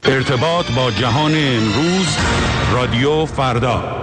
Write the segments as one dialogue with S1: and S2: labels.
S1: ارتباط با جهان امروز، رادیو فردا.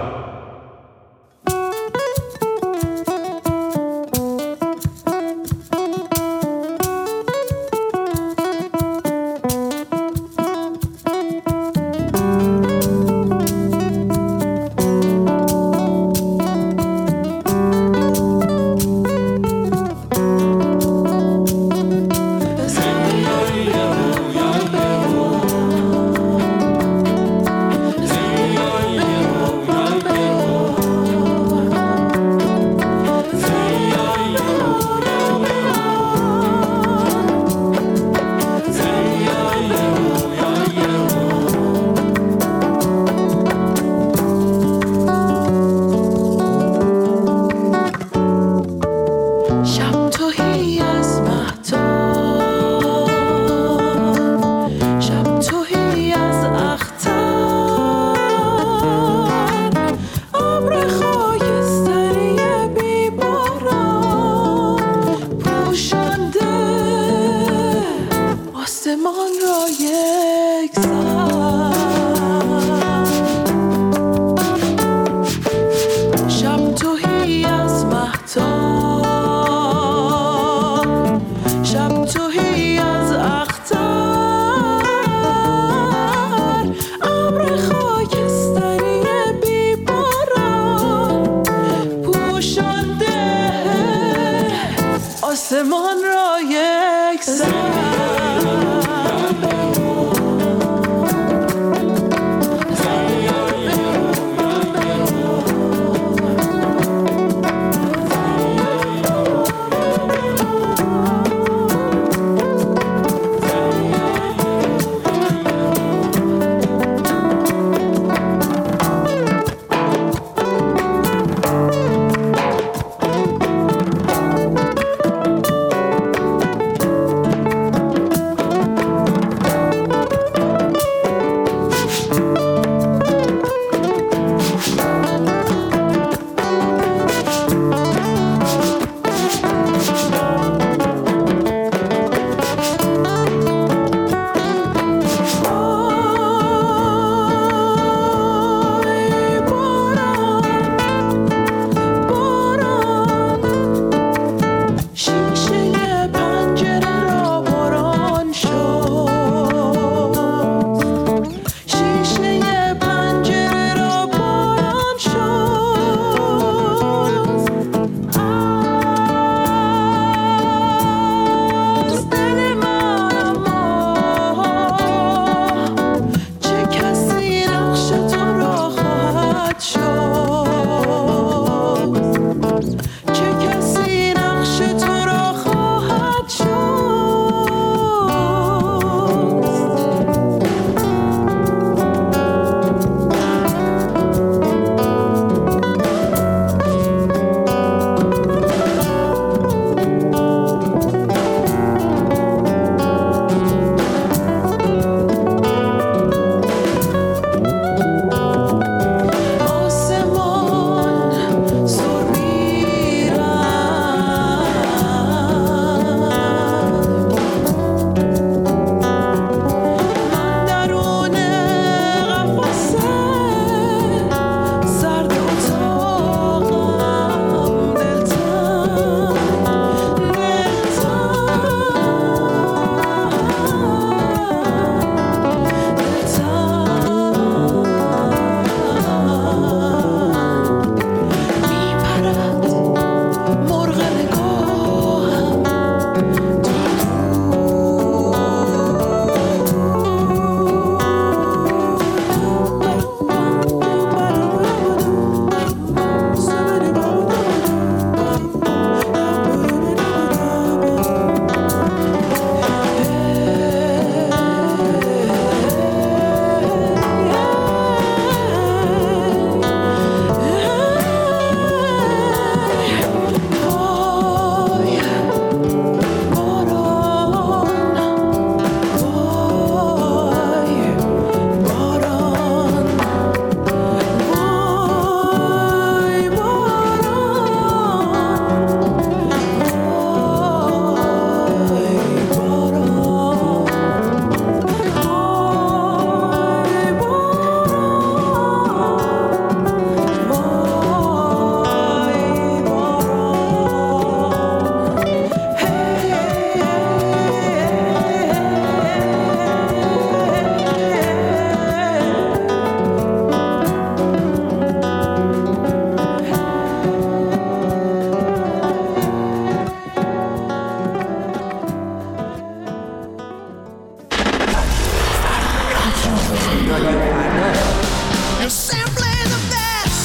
S2: رادیو فردا.
S3: You're simply the best.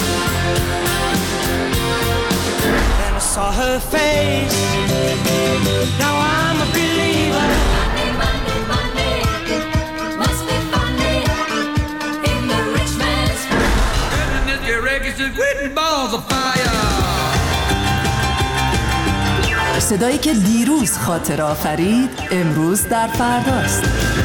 S3: Then I saw her face. Now I'm a believer.
S4: Monday, Monday, must be funny in the rich man's
S3: Goodness, your records are written balls of fire.
S2: صدایی که دیروز خاطر آفرید امروز در فرداست.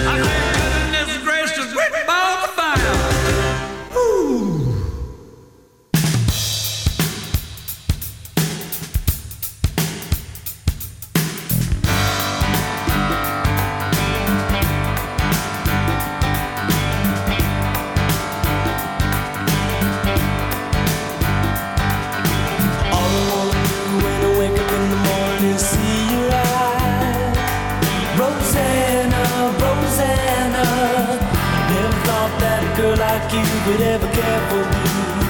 S5: Would ever care for me,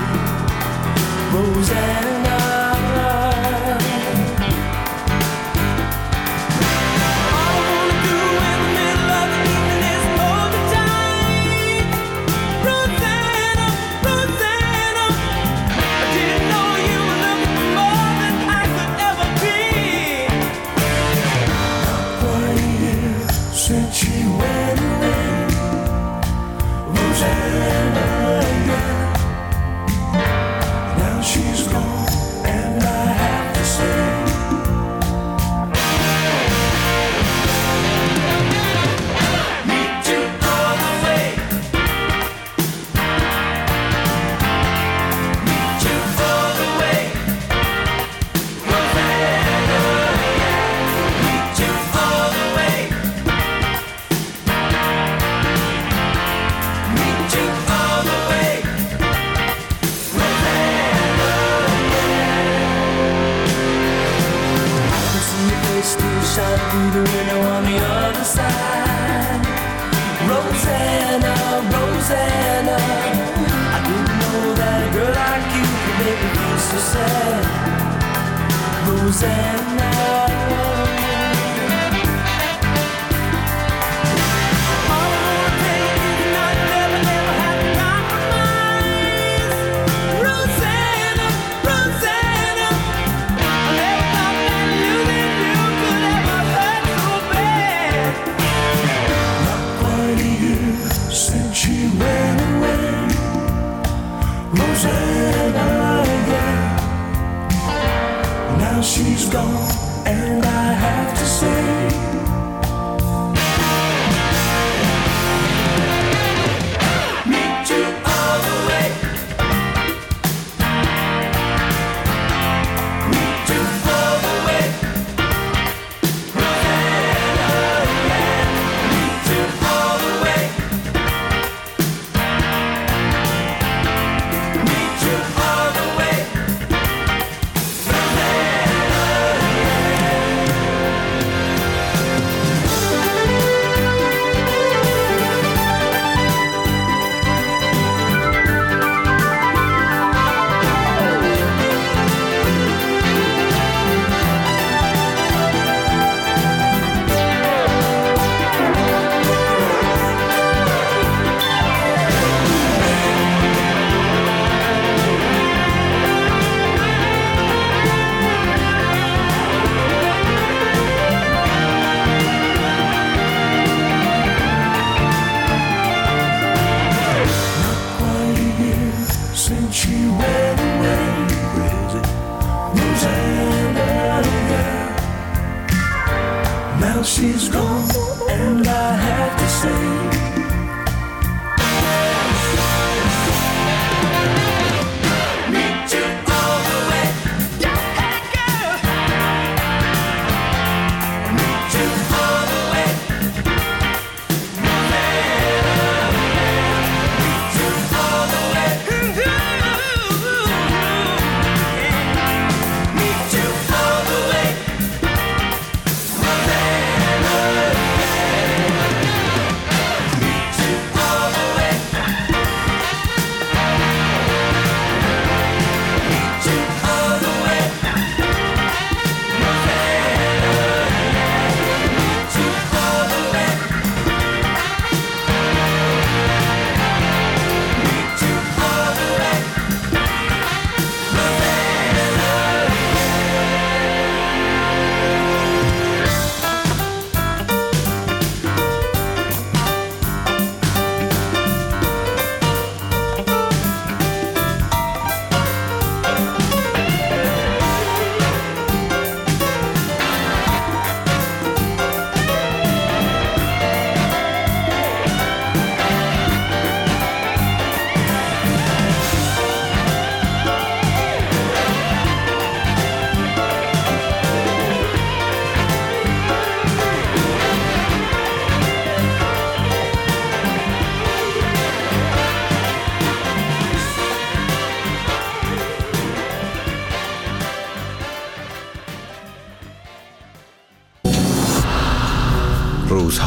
S5: Rosanna. All I wanna do in the middle of the evening is hold you tight, Rosanna, Rosanna. I didn't know you were looking for more than I could ever be. Not 20 years since she went away, Rosanna. She's gone, and I have to say, meet you all the way, meet you all the way, Rosanna, meet you all the way, meet you all the way. Still shine through the window on the other side, Rosanna, Rosanna. I didn't know that a girl like you could make me feel so sad, Rosanna. Rosanna, yeah. Now she's gone, and I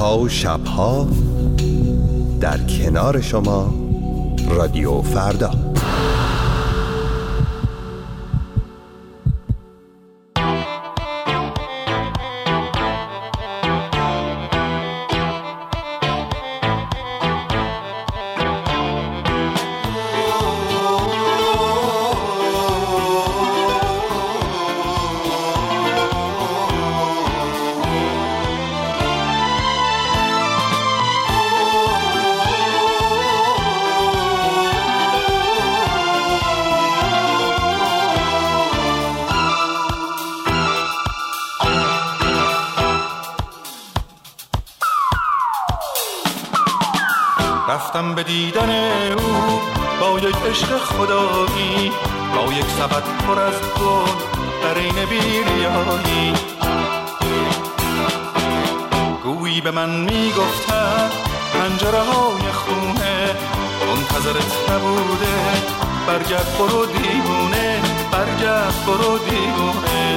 S6: روزها و شبها در کنار شما رادیو فردا.
S7: رفتم به دیدن او با یک عشق خدایی، با یک سبد پر از گل در این بی‌ریایی. گویی به من میگفتن پنجره های خونه منتظرت نبوده، برگرد برو دیوونه، برگرد برو دیوونه.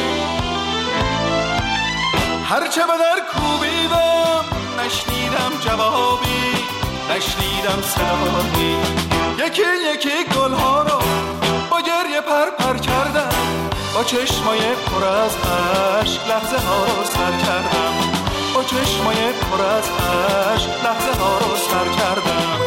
S7: هرچه به در کوبیدم نشنیدم جوابی، نشنیدم صدایی. یکی یکی گلها رو با گریه پر کردم، با چشمای پر از عشق لحظه ها رو سر کردم، با چشمای پر از عشق لحظه ها رو سر کردم.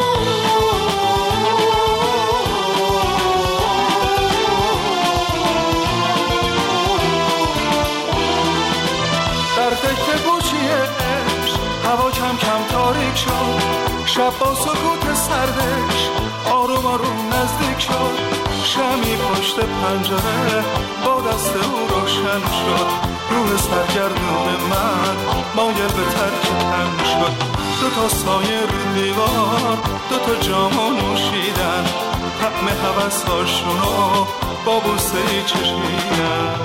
S7: در فکر کوچی عشق هوا کم کم تاریک شد، شب با سکوت سردش آروم آروم نزدیک شد. شمی پشت پنجره با دست او روشن شد، روح سرگردون من مایل به ترک تن شد. دو تا سایه رو دیوار، دو تا جامو نوشیدن، طعم هوس‌هاشونو با بوسه‌ای چشیدن.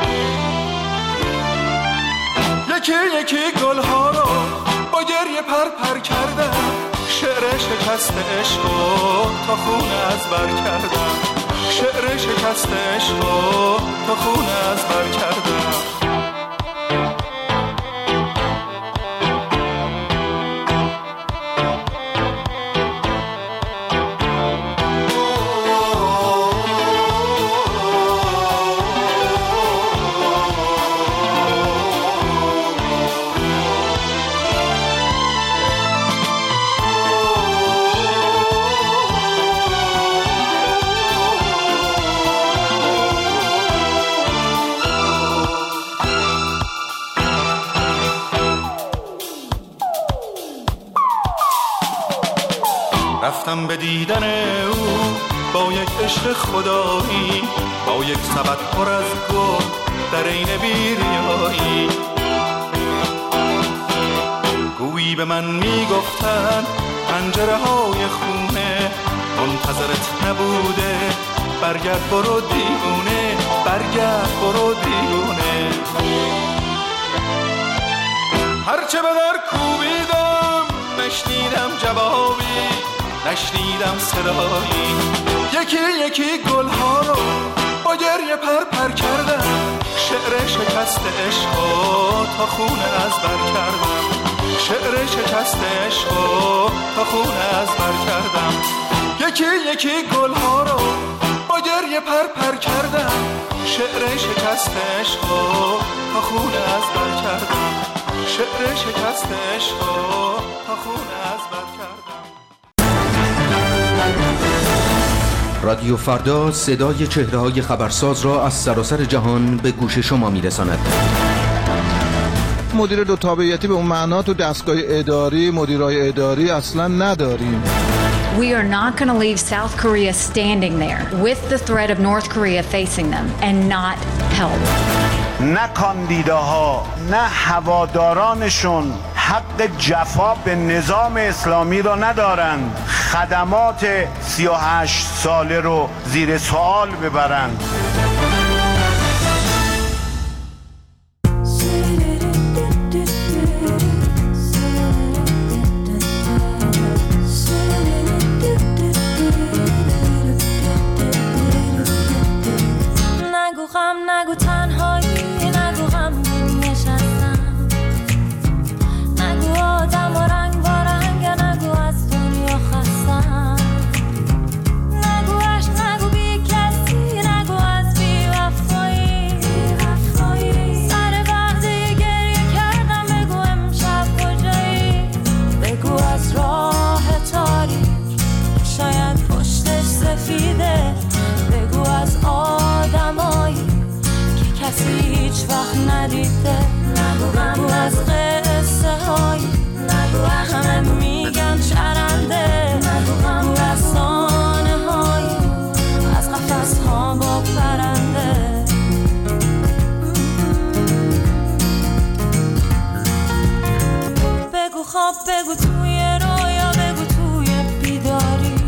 S7: یکی یکی گلها رو با گریه پر کردم، شعر شکست عشقو تا خون از بر کردم، شعر شکست عشقو تا خون از بر کردم. رفتم به دیدن او با یک عشق خدایی، با یک سبد پر از گل در این بی‌ریایی. گویی به من میگفتن پنجره های خونه منتظرت نبوده، برگرد برو دیوونه، برگرد برو دیوونه. هرچه به در کوبیدم نشنیدم جوابی، نشنیدم صدایی. یکی یکی گلها رو با گریه پر کردم، شعر شکست عشقو تا خون از بر کردم، شعر شکست عشقو تا خون از بر کردم. یکی یکی گلها رو با گریه پر کردم، شعر شکست عشقو تا خون از بر کردم، شعر شکست عشقو تا خون از بر کردم.
S8: رادیو فردا صدای چهره‌های خبرساز را از سراسر جهان به گوش شما می‌رساند.
S9: مدیر دو تابعیتی به اون معنا تو دستگاه اداری، مدیرای اداری اصلا نداریم.
S10: We are not going to leave South Korea standing there with the threat of North Korea facing them and not help.
S11: نه کاندیداها نه هوادارانشون حق جفا به نظام اسلامی رو ندارند، خدمات 38 ساله رو زیر سوال ببرند.
S4: نگو تنهایی، نگو غمگین نشستم، نگو آدم
S5: وقت ندیده. بگو از قصه های همه میگن چرنده. بگو افسانه های از قفس ها با پرنده. بگو خواب، بگو توی رویا، بگو توی بیداری.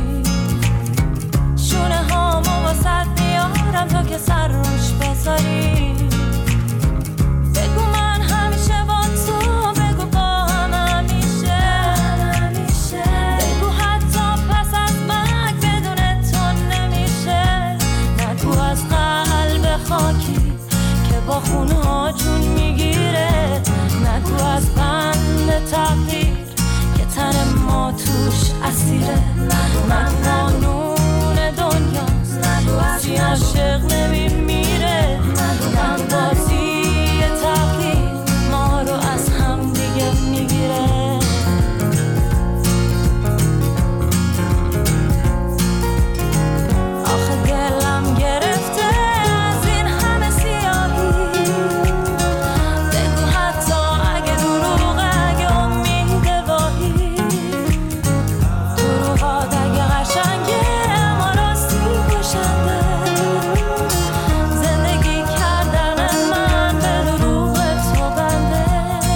S5: شونه هامو واسد میارم تا که سر روش بذاری. بگو من همیشه با تو، بگو با هم همیشه. بگو حتی پس از مرگ بدون تو نمیشه. نگو از قلب خاکی که با خونها جون میگیره. نگو از بند تقدیر که تن ما توش اسیره. من قانون دنیاست، سی عاشق نمیمیره. من بازی تقدیر ما رو از هم دیگه میگیره. آخه دلم گرفته از این همه سیاهی. بگو حتی اگه دروغه، اگه امید واهی. دروغات اگه قشنگه اما راستی کشنده. زندگی کردن من به دروغ تو بنده.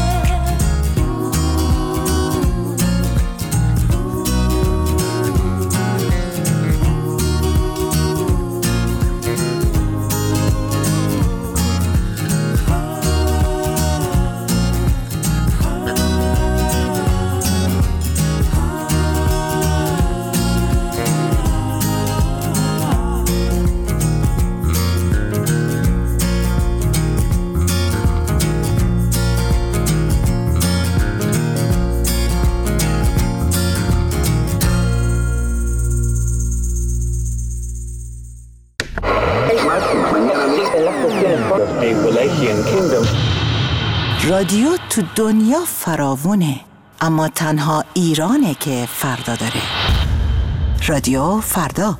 S2: رادیو تو دنیا فراوونه، اما تنها ایرانه که فردا داره. رادیو فردا.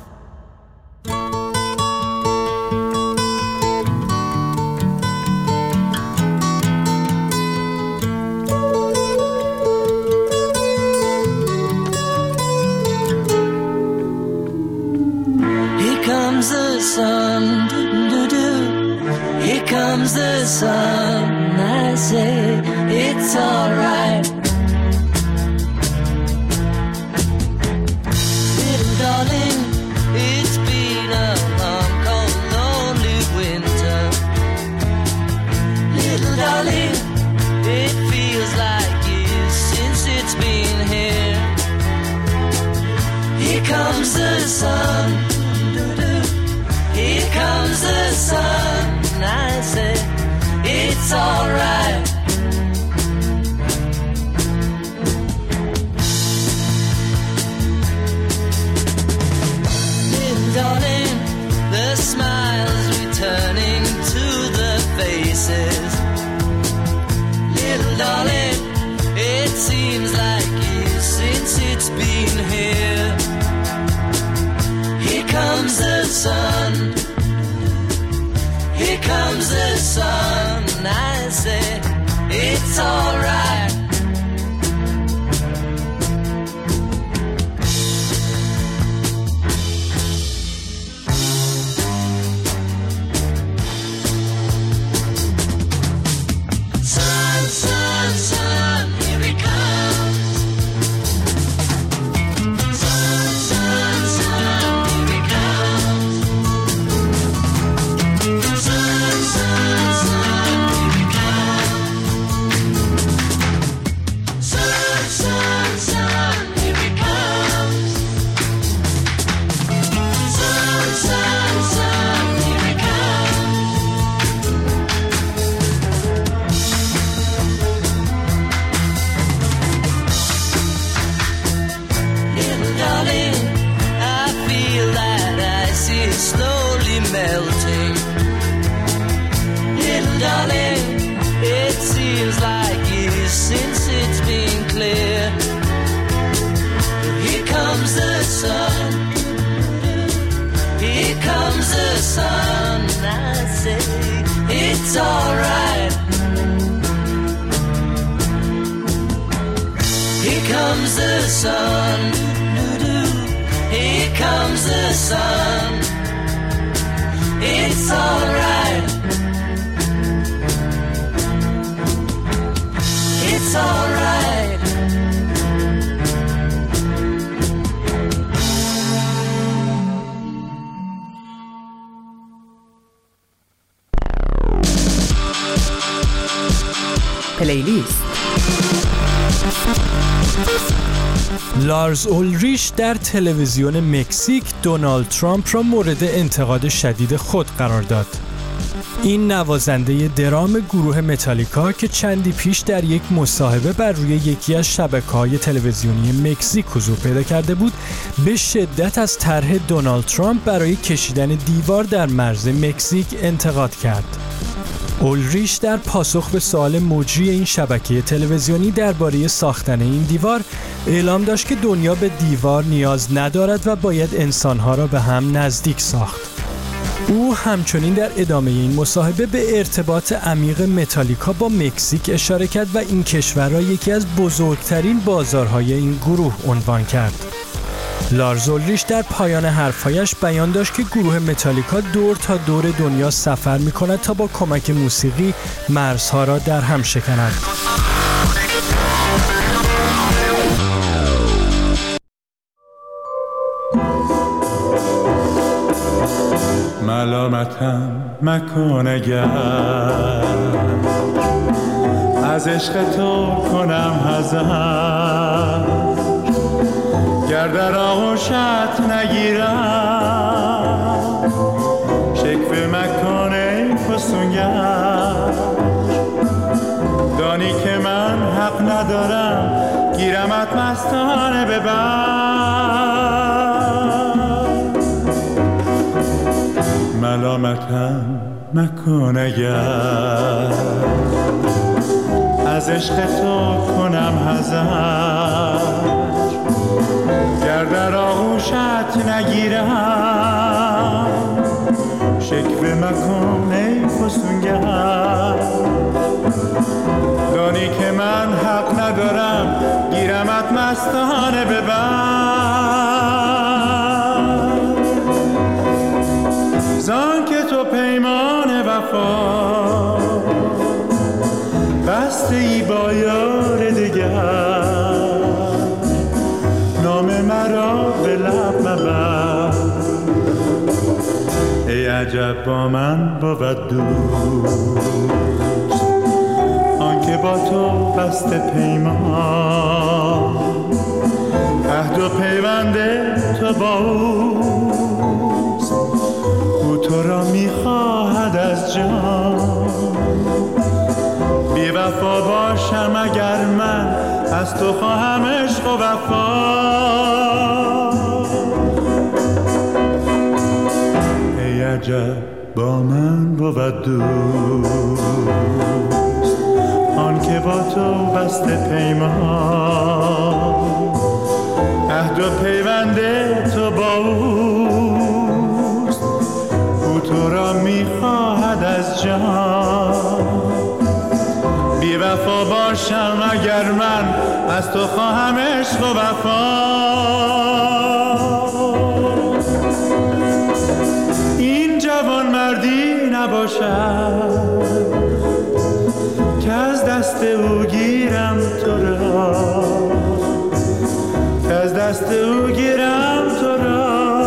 S3: Here comes the sun, do-do-do. Here comes the sun. I say it's alright. Little darling, it's been a long, cold, lonely winter. Little darling, it feels like years since it's been here. Here comes the sun. Here comes the sun. I say it's alright. Little darling, the smiles returning to the faces. Little darling, it seems like years since it's been here. Here comes the sun. Here comes the sun. I say it's alright. Sun, sun, sun, here he comes. Sun, sun, sun, here he comes. Sun, sun, sun, here he comes. Sun, sun, sun, here he comes. Sun, sun, sun, here he comes. Little darling, I feel that ice is slowly melting. Little darling, it seems like years since it's been clear. Here comes the sun. Here comes the sun. I say It's alright. Here comes the sun. Here comes the sun. It's alright. It's alright.
S2: پلیلیست.
S12: لارز اولریش در تلویزیون مکزیک دونالد ترامپ را مورد انتقاد شدید خود قرار داد. این نوازنده درام گروه متالیکا که چندی پیش در یک مصاحبه بر روی یکی از شبکه‌های تلویزیونی مکزیک حضور پیدا کرده بود، به شدت از طرح دونالد ترامپ برای کشیدن دیوار در مرز مکزیک انتقاد کرد. اولریش در پاسخ به سوال مجری این شبکه تلویزیونی درباره ساختن این دیوار اعلام داشت که دنیا به دیوار نیاز ندارد و باید انسانها را به هم نزدیک ساخت. او همچنین در ادامه این مصاحبه به ارتباط عمیق متالیکا با مکزیک اشاره کرد و این کشور را یکی از بزرگترین بازارهای این گروه عنوان کرد. لارز اولریش در پایان حرفایش بیان داشت که گروه متالیکا دور تا دور دنیا سفر می کند تا با کمک موسیقی مرزها را در هم شکند.
S13: ملامتم مکن اگر از عشق تو کنم حذر، گر در آغوشت نگیرم شکوه مکن ای فسونگر. دانی که من حق ندارم گیرمت مستانه ببر. ملامتم مکن اگر از عشق تو کنم حذر، گر در آغوشت نگیرم شکوه مکن ای فسونگر. دانی که من حق ندارم گیرمت مستانه ببر. زان که تو پیمان وفا بسته ای با یار دیگر، نام مرا به لب مبر. ای عجب با من بود دوست آنکه با تو بسته پیمان، عهد و پیوند تو با اوست، او تو را میخواهد از جان. بی وفا باشم اگر من از تو خواهم عشق و وفا. ای عجب با من بود دوست آن که با تو بسته پیمان، عهد و پیوند تو با اوست، او تو را میخواهد از جان. بی وفا باشم اگر من از تو خواهم عشق و وفا. این جوان مردی نباشد که از دست او گیرم تو را، که از دست او گیرم تو را.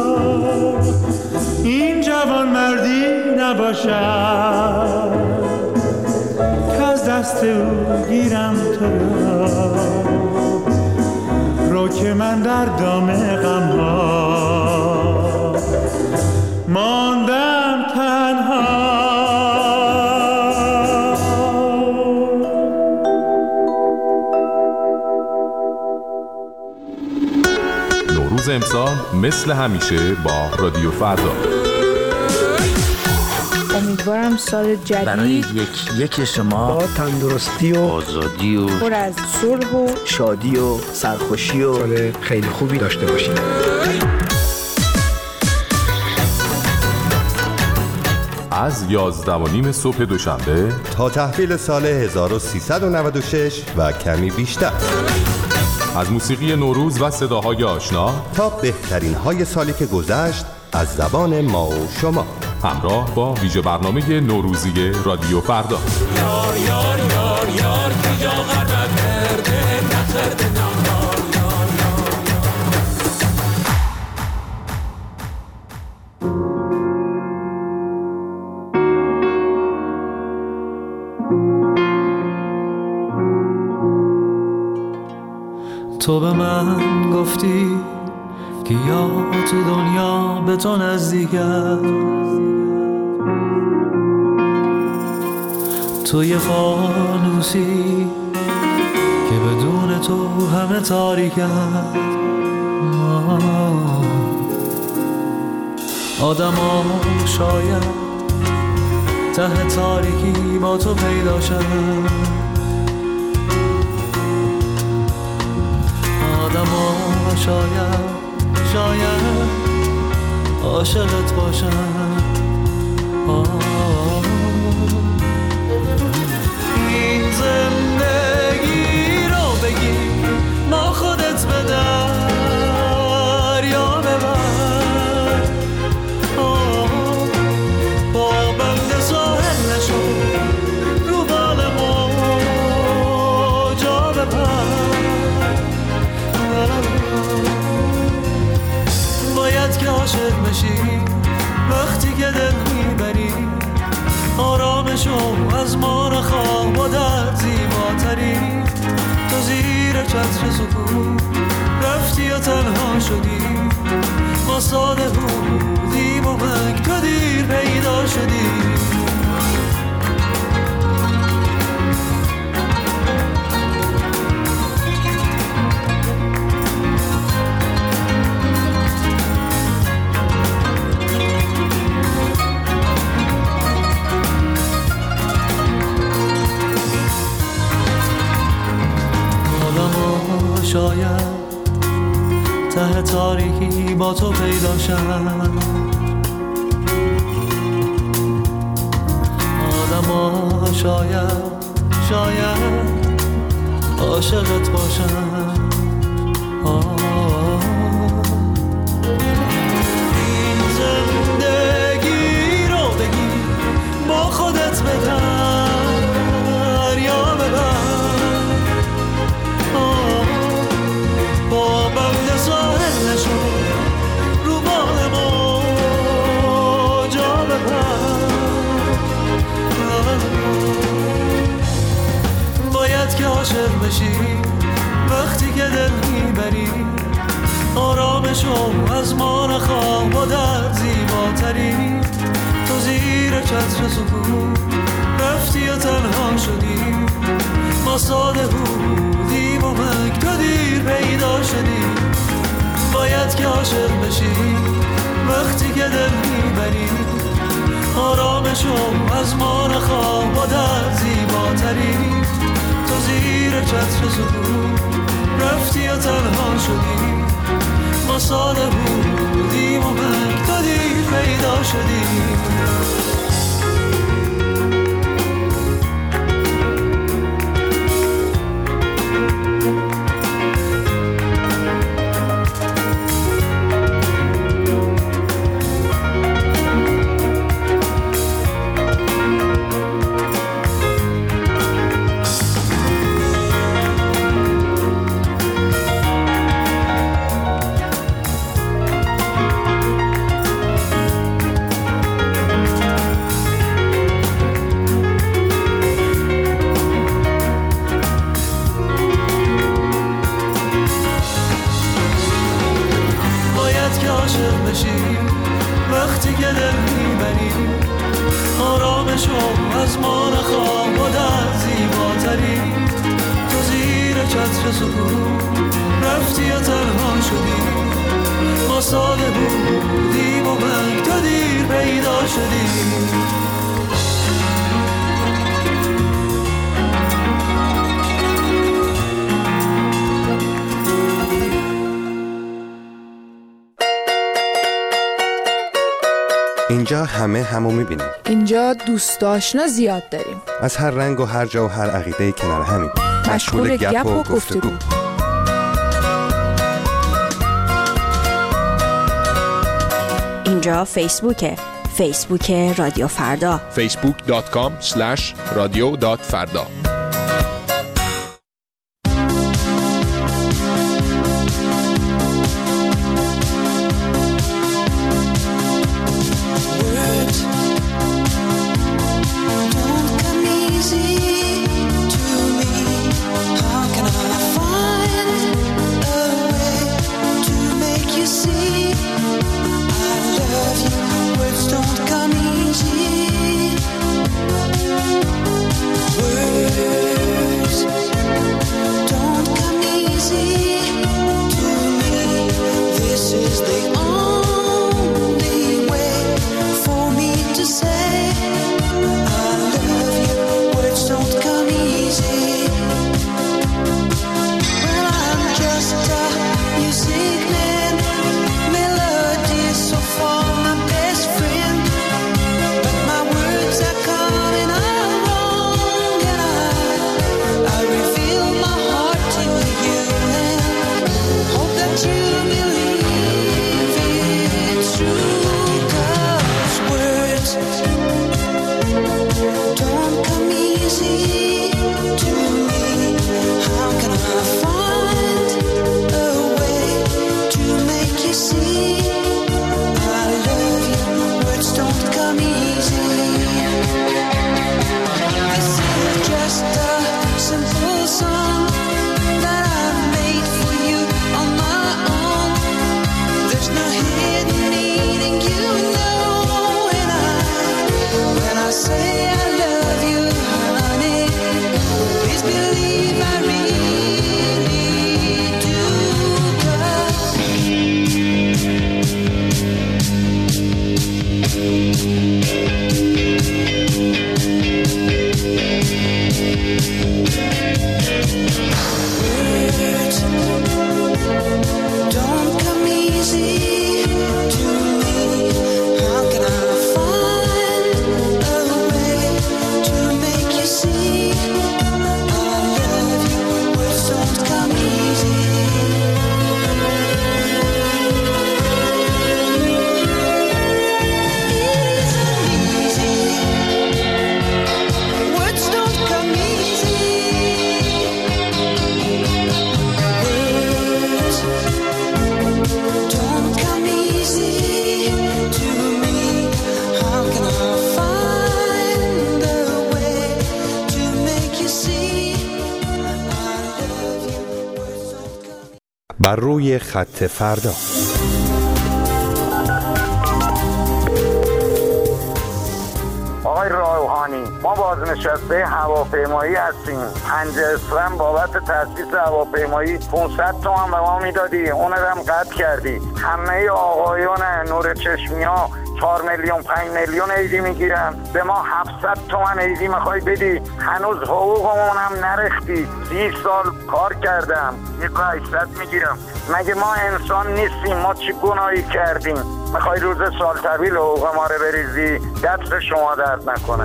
S13: این جوان مردی نباشد از دست او گیرم تو را. رو که من در دام غم‌ها ماندم تنها.
S14: نوروز امسال مثل همیشه با رادیو فردا.
S15: امیدوارم سال جدید
S16: برای یک شما
S15: با
S16: تندرستی و آزادی و
S15: پر از صلح و
S16: شادی و سرخوشی و سال خیلی خوبی داشته باشید.
S14: از 11:30 صبح دوشنبه
S6: تا تحویل سال 1396 و کمی بیشتر.
S14: از موسیقی نوروز و صداهای آشنا
S6: تا بهترین های سالی که گذشت از زبان ما و شما،
S14: همراه با ویژه برنامه نوروزی رادیو فردا.
S5: یار یار یار یار کجا غربت کرده نخرده نهار یار
S17: تو به من گفتی که یا تو دنیا به تو نزدیکم، تو یه فانوسی که بدون تو همه تاریکم. آدم ها شاید ته تاریکی با تو پیدا شد، آدم ها شاید عاشقت باشم. این زندگی رو بگی ما خودت به دریا ببر، با بند ساحل نشو رو بال موجا ببر. باید که عاشق بشی وقتی که دل میبری، آرامشو از ما نخواه با درد زیباتری. تو زیر چتر سکوت رفتی و تنها شدی، ما ساده بودیم و منگ تو دیر پیدا شدی. شاید ته تاریکی با تو پیدا شد، آدم ها شاید عاشقت باشن. این زندگی رو بگی با خودت به دریا ببر، با بند ساحل نشو رو بال موجا ببر. باید که عاشق بشی وقتی که دل میبری، آرامشو از ما نخواه با درد زیباتری. تو زیر چتر سکوت رفتی و تنها شدی، ما ساده بودیم و منگ تو دیر پیدا شدی. باید که عاشق بشی وقتی که دل میبری، آرامشو از ما نخواه با درد زیباتری. تو زیر چتر سکوت رفتی و تنها شدی، ما ساده بودیم و منگ تو دیر پیدا شدی. وقتی که دل میبری، آرامشو از ما نخواه با درد زیباتری. تو زیر چتر سکوت رفتی و تنها شدی، ما ساده بودیم و منگ تو دیر پیدا شدی.
S6: اینجا همو میبینیم.
S15: اینجا دوست آشنا زیاد داریم.
S6: از هر رنگ و هر جا و هر عقیده کنار همیم.
S15: مشغول گپ و گفتگو.
S18: اینجا فیسبوک رادیو فردا.
S14: facebook.com/radio.farda.
S6: بر روی خط فردا.
S11: آقای روحانی، ما بازنشسته هواپیمایی هستیم. 5 اسفند بابت تاسیس هواپیمایی 500 تومان به ما میدادی، اون هم قطع کردی. همه آقایون نور چشمی ها 4 میلیون 5 میلیون عیدی میگیرن، به ما 700 تومان عیدی میخوای بدی؟ هنوز حقوقمون هم نرختی. 30 سال کار کردم، 1800 میگیرم. مگه ما انسان نیستیم؟ ما چی گناهی کردیم؟ میخوای روز سال طویل حقوق ما رو بریزی؟ دست شما درد نکنه.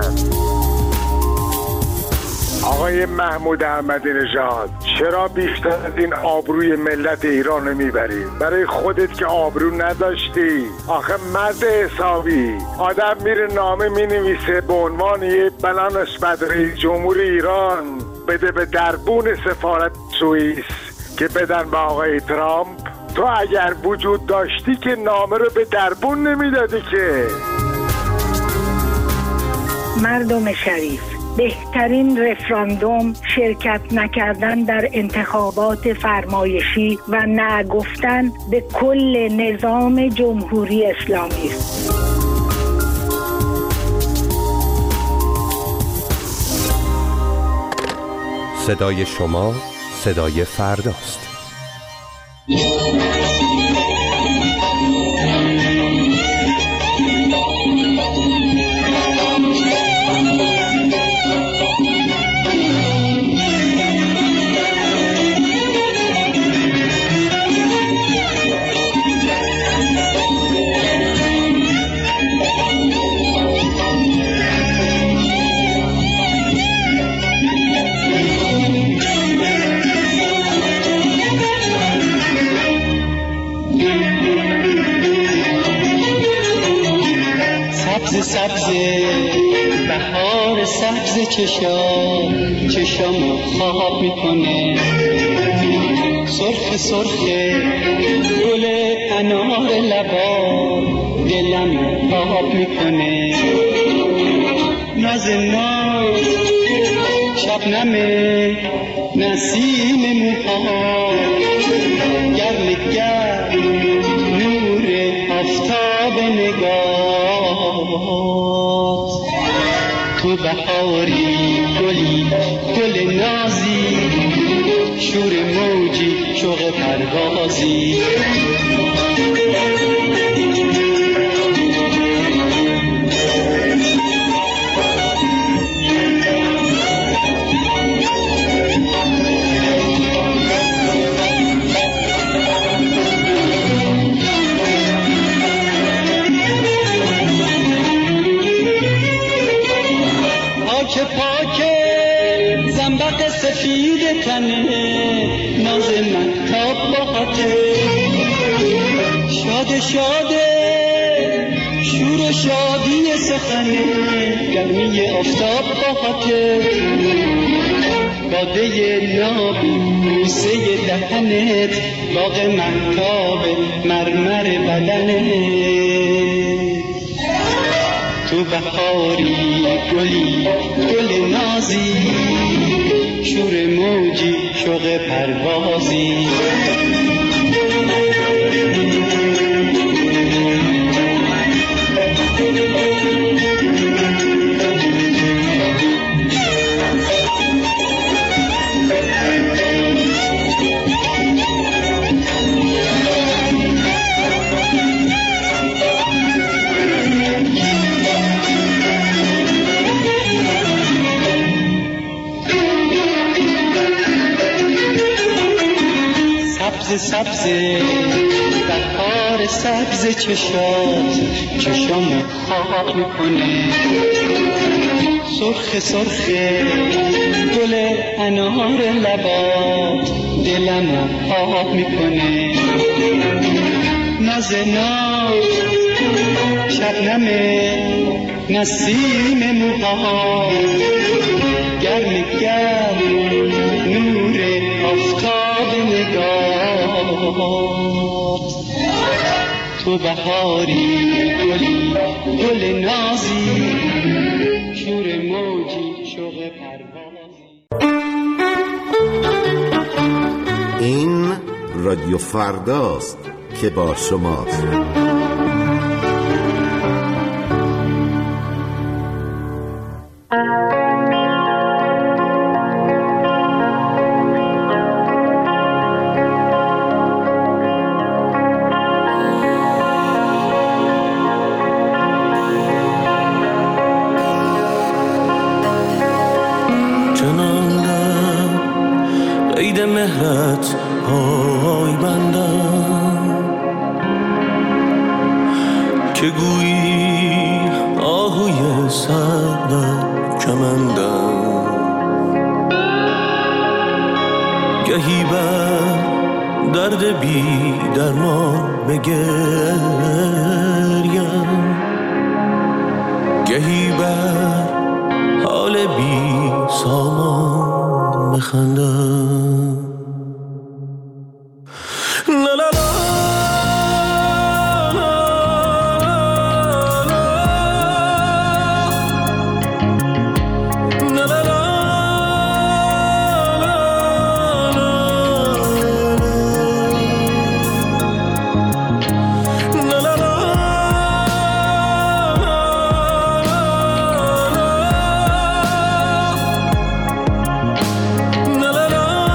S19: آقای محمود احمدی نژاد، چرا بیشتر از این آبروی ملت ایران رو میبری؟ برای خودت که آبرو نداشتی. آخه مرد حسابی، آدم میره نامه مینویسه به عنوان یه بلان اسمت رئیس جمهور ایران بده به دربون سفارت سوئیس که بدن به آقای ترامپ. تو اگر وجود داشتی که نامه رو به دربون نمیدادی که.
S20: مردم شریف، بهترین رفراندوم شرکت نکردن در انتخابات فرمایشی و نگفتن به کل نظام جمهوری اسلامی است.
S6: صدای شما صدای فرداست.
S21: سبز سبز بهار سبز چشامو خواب میکنه، سرخ سرخ گل انار لبا دلم آب میکنه، ناز ناز شبنم نسیم موها گرم گرم نور آفتاب نگات، تو بهاری گلی گل نازی شور موجی شوق پروازی، زنبق سفید تنه ناز مهتاب باته، شاد شاده شور و شادی سخنه گرمی آفتاب باته، باده نابی بوسه دهنت باغ مهتاب مرمر بدنت، تو بهاری گلی گل نازی شور موجی شوق پروازی، سبز بهار سبز چشام خواب میکنه، سرخ سرخ گل انار لبات دلم آب میکنه، ناز ناز شبنم نسیم موها گرم گرم نور آفتاب نگات، تو بهاری گلی گل نازی شور موجی شوق پروازی.
S22: این رادیو فرداست که با شماست.
S17: مهرت های بندم که گویی آهوی سر در کمندم، گهی بر درد بی درمان بگریم، گهی بر حال بی سامان بخندم. La la la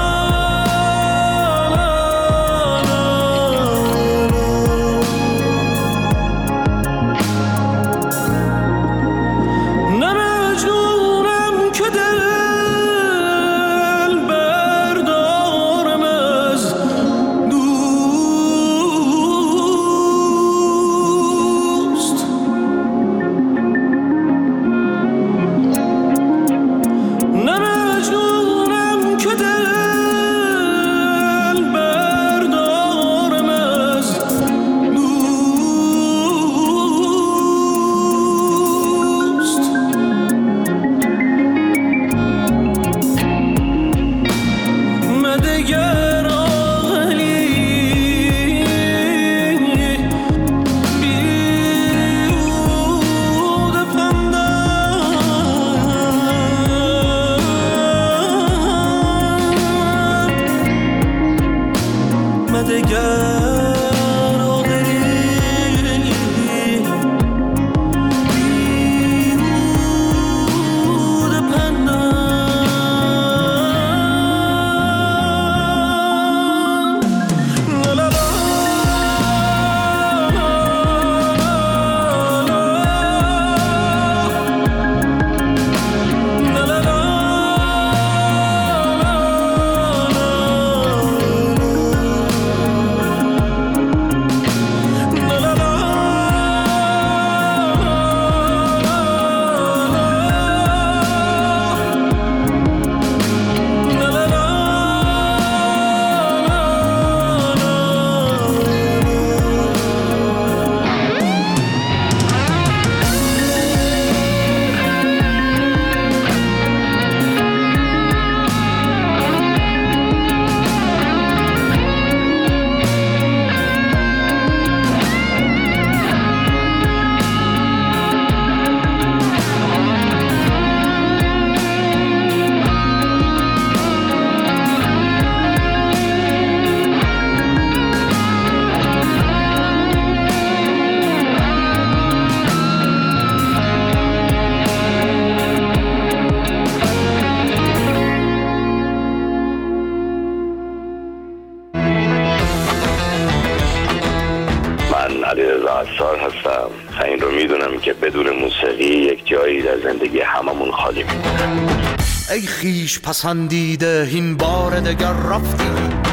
S1: عطار هستم. این رو میدونم که بدون موسیقی یک جایی در زندگی هممون خالی میمونه.
S17: ای خیش پسندیده این بار دگر رفتی،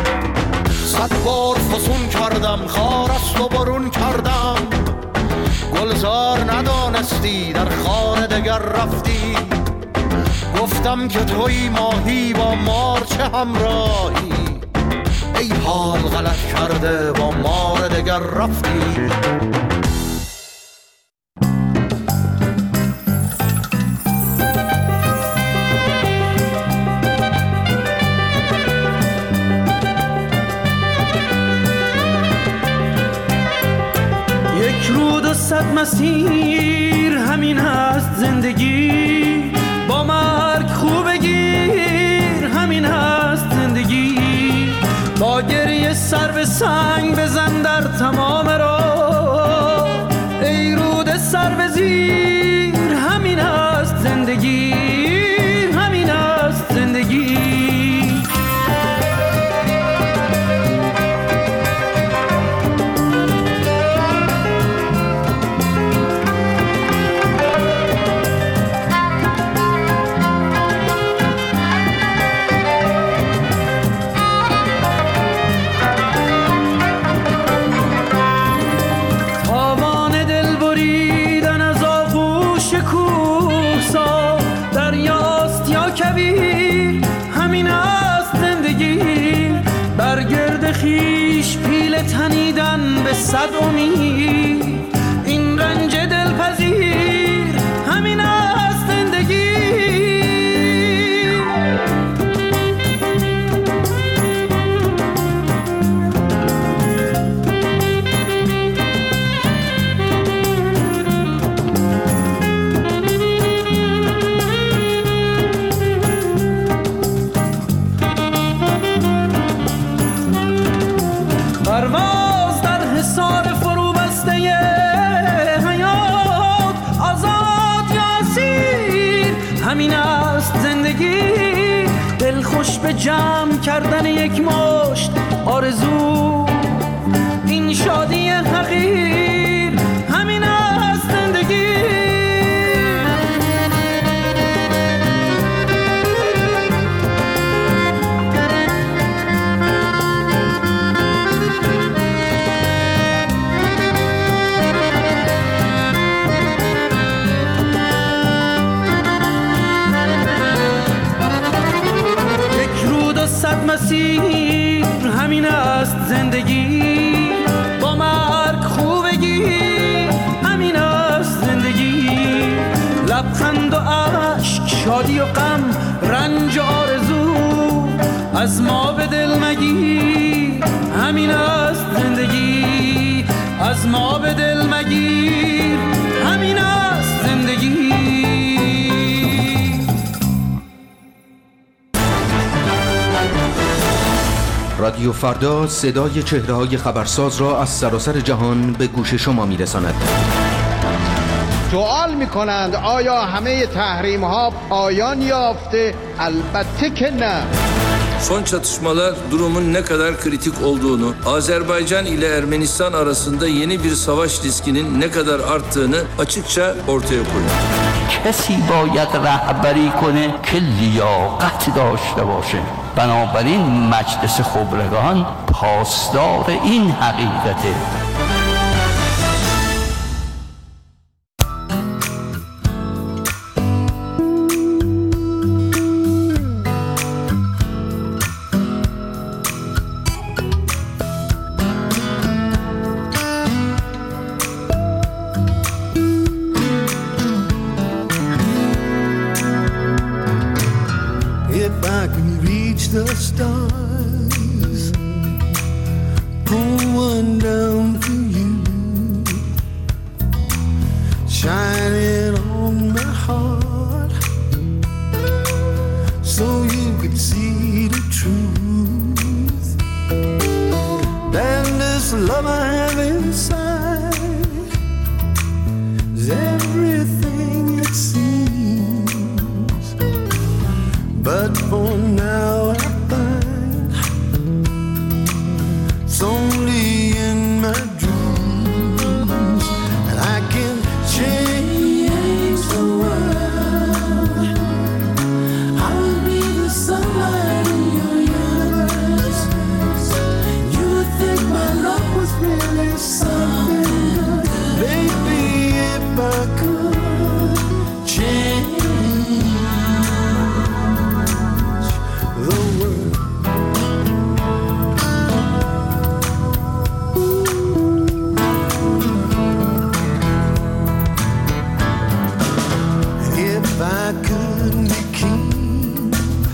S17: 100 بار فسون کردم خار است و برون کردم، گلزار ندانستی در خانه دگر رفتی، گفتم که توی ماهی با مار چه همراهی، ای حال غلط کرده با مار دگر رفتی. یک رود و 100 مسیر همین هست زندگی، با مرگ خوب گیر همین هست زندگی، با گریه سر به سنگ بزن در تمام راه، ای رود سر به زیر همین هست زندگی، همین هست زندگی. خیش پیل تنیدن به 100 امید، این رنج دلپذیر همین است زندگی. پرواز در حصار فرو بسته حیات، آزاد یا اسیر همین است زندگی، دل خوش به جمع کردن یک مشت آرزو، این شادی حقیر همین است زندگی. مسیر همین است زندگی، با مرگ خوبگی همین است زندگی، لبخند و عشق، شادی و غم، رنج و آرزو، از ما به دل مگیر همین است زندگی، از ما به دل مگیر همین است زندگی.
S7: رادیو فردا صدای چهره‌های خبرساز را از سراسر جهان به gӯş شما می‌رساند.
S8: سوال می‌کنند آیا همه تحریم‌ها پایان یافته؟ البته که نه.
S23: Son çatışmalar durumun ne kadar kritik olduğunu, Azerbaycan ile Ermenistan arasında yeni bir savaş riskinin ne kadar arttığını açıkça ortaya koyuyor.
S24: کسی باید رهبری کنه که لیاقت داشته باشه. بنابراین مجلس خبرگان پاسدار این حقیقته.
S3: The stars, pull one down for you, shining on my heart, so you could see the truth. And this love I have inside is everything it seems, but for now it's only in my dreams that I can change the world. I'll be the sunlight in your universe. You would think my love was really something. Baby, if I could change the world. If I could be king,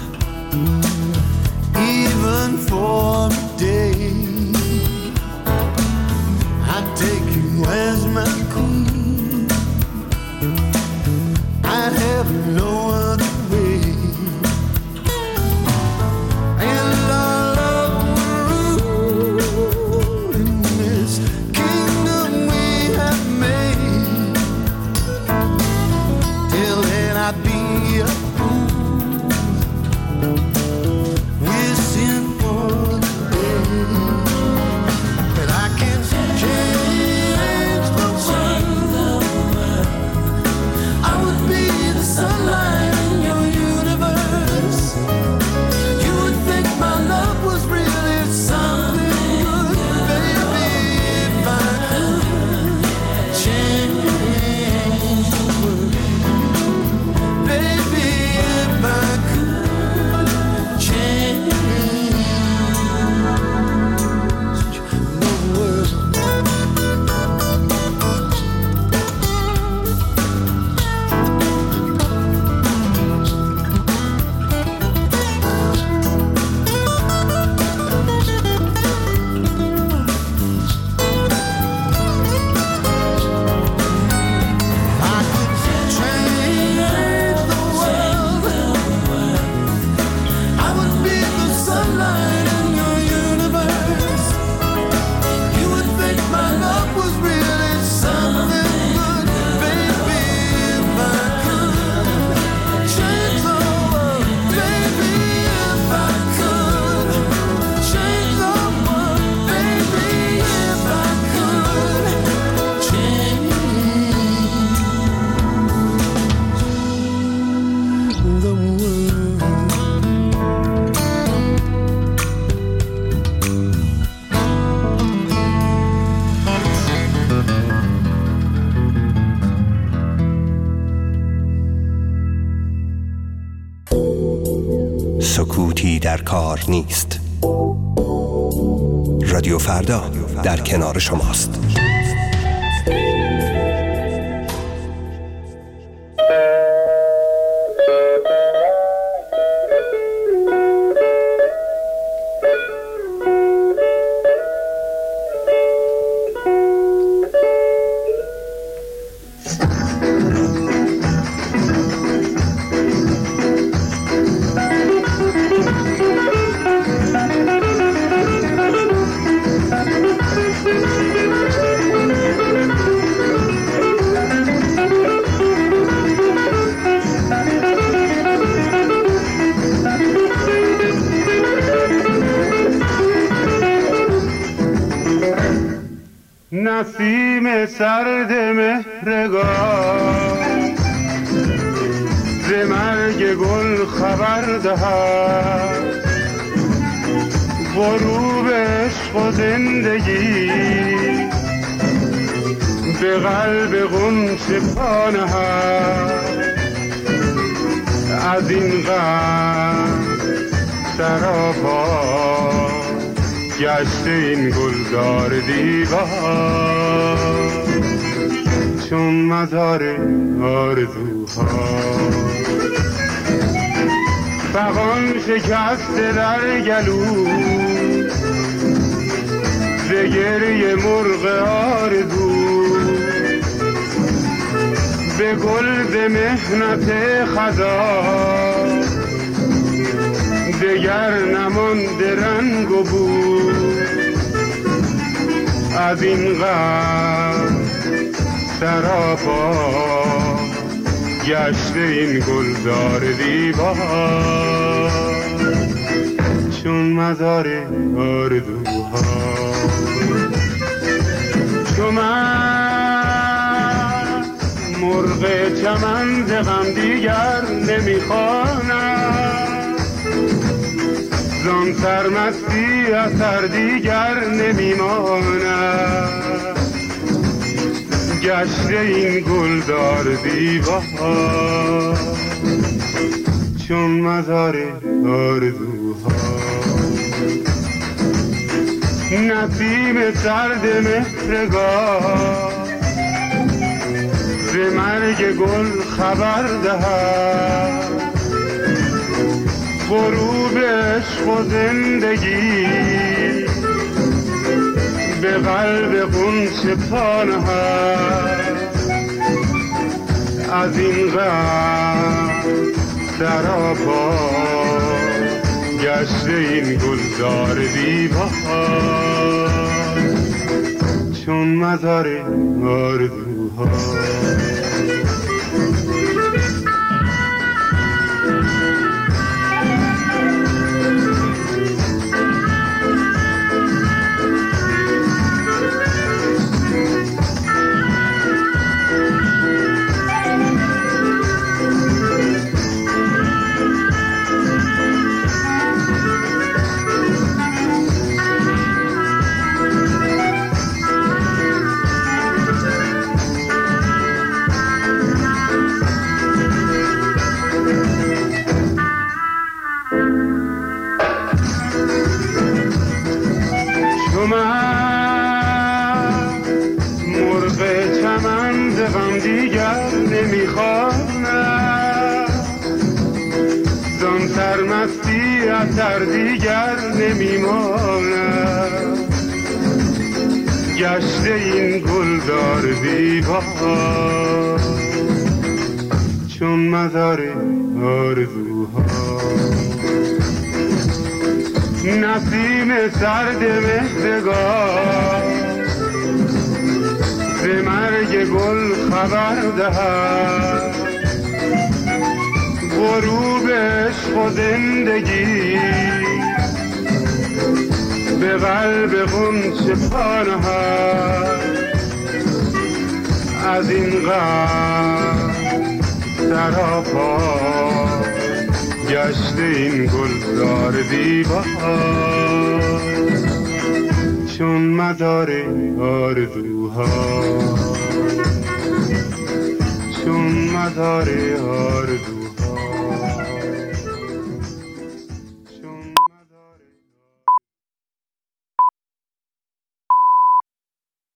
S3: even for a day, I'd take you as my queen. I'd have no other way, and our love would rule in this kingdom we have made. Till then I'd be a fool, wishing for the day that I can change the world. I would be the sunlight in your universe. You would think my love was really something good, baby, if I could change the world. Baby, if I could change the world. I could change the world. I would be the sunlight in your universe. You would think my love was really something good, baby, if I could change the world. Baby, if I could change the world. Baby, if I could change the world.
S6: سکوتی در کار نیست. رادیو فردا در کنار شماست.
S13: نسیم سرد مهرگاه ز مرگ گل خبر دهد، غروب عشق و زندگی به قلب غنچه پا نهد. از این غم سراپا گشته این گلزار دیوار، چون مزار آرزوها. فغان شکسته در گلو ز گریه مرغ آرزو، به گل ز محنت خزان دگر نمانده رنگ و بو. از این غم سراپا گشته این گلزار دیوار، چون مزار آرزوها. چون من مرغ چمن ز غم دیگر نمیخوانم، زان سرمستی اثر دیگر نمیماند. گشته این گلزار دیوار، چون مزار آرزوها. نسیم سرد مهرگاه ز مرگ گل خبر دهد، غروب عشق و زندگی به قلب غنچه پا نهد. از این غم سراپا گشته این گلزار دیوار، چون مزار آرزوها. اثر دیگر نمیماند. گشته این گلزار دیوار، چون مزار آرزوها. نسیم سرد مهرگاه ز مرگ گل خبر دهد، غروب عشق و زندگی به قلب غنچه پا نهد. از این غم سراپا گشته این گلزار دیوار، چون مزار آرزوها. چون مزار آرزوها.